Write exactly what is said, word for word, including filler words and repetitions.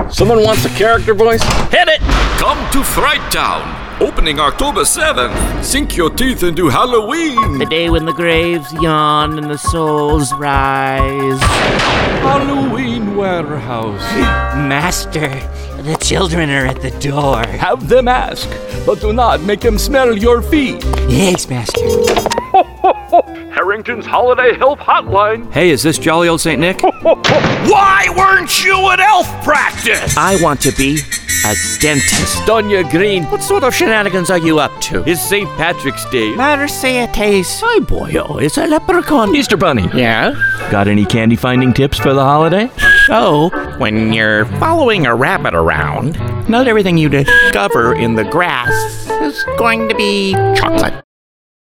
Someone wants a character voice? Hit it! Come to Fright Town. Opening October seventh. Sink your teeth into Halloween. The day when the graves yawn and the souls rise. Halloween warehouse. Master, the children are at the door. Have them ask, but do not make them smell your feet. Yes, Master. Harrington's Holiday Help Hotline. Hey, is this jolly old Saint Nick? Why weren't you at elf practice? I want to be a dentist. Donya Green. What sort of shenanigans are you up to? It's Saint Patrick's Day. Marseilles. Hi, boyo. It's a leprechaun. Easter Bunny. Yeah? Got any candy finding tips for the holiday? So, when you're following a rabbit around, not everything you discover in the grass is going to be chocolate.